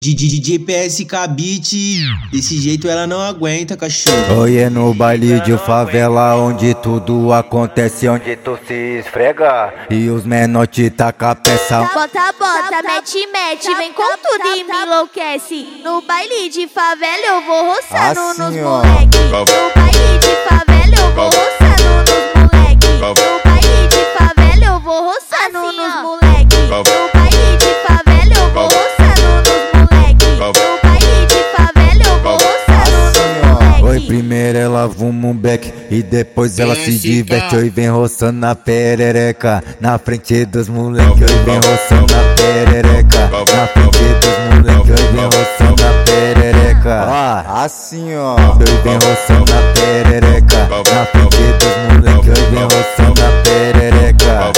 DJ PSK Beat, desse jeito ela não aguenta, cachorro. Oi, é no baile de favela onde tudo acontece, onde tu se esfrega e os menor te taca peça. Bota, bota, mete, mete, vem com tudo e me enlouquece. No baile de favela eu vou roçando nos moleque. No baile de favela eu vou roçando nos moleque. No baile de favela eu vou roçando nos moleque. No baile de favela eu vou roçando nos moleque. No baile de favela eu vou roçando nos moleque. Oi, primeiro ela fuma um beck e depois ela se diverte. Oi, vem roçando na perereca na frente dos moleque. Oi, vem roçando na perereca na frente dos moleque. Oi, vem roçando na perereca. Assim ó. Oi, vem roçando na perereca na frente dos moleque. Oi, vem roçando na perereca.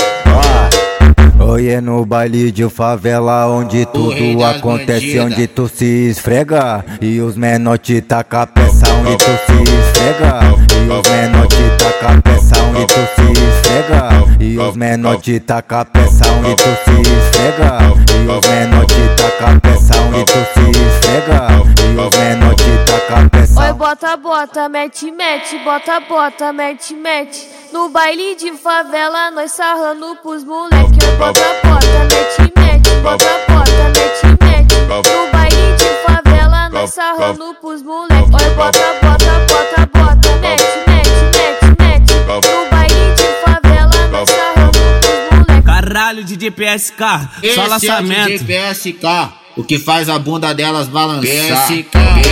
Oi, é no baile de favela onde tudo acontece, onde tu se esfrega e os menor te taca peça. Onde tu se esfrega e os menor te taca peça. Onde tu se esfrega e os menor te taca peça. Onde tu se esfrega e os menor te taca peça. Onde tu se esfrega e os menor te taca peça. Oi, bota, bota, mete, mete, bota, bota, mete, mete. No baile de favela nós sarrando pros moleque. Oi, bota, bota, mete, mete, bota, bota, mete, mete. No baile de favela nós sarrando pros moleque. Oi, bota, bota, bota, bota, mete, mete, mete, mete. No baile de favela nós sarrando pros moleque. Caralho, DJ PSK, só lançamento. Esse é o DJ PSK, o que faz a bunda delas balançar. PSK,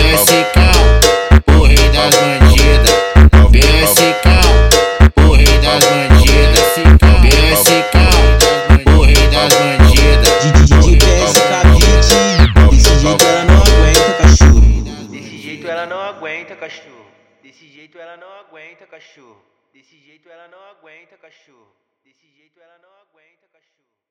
PSK, o rei das bandidas. PSK, o rei das bandidas. PSK, o rei das bandidas. DJ PSK Beat, desse jeito ela não aguenta, cachorro. Desse jeito ela não aguenta, cachorro. Desse jeito ela não aguenta, cachorro. Desse jeito ela não aguenta, cachorro. Desse jeito ela não aguenta, cachorro.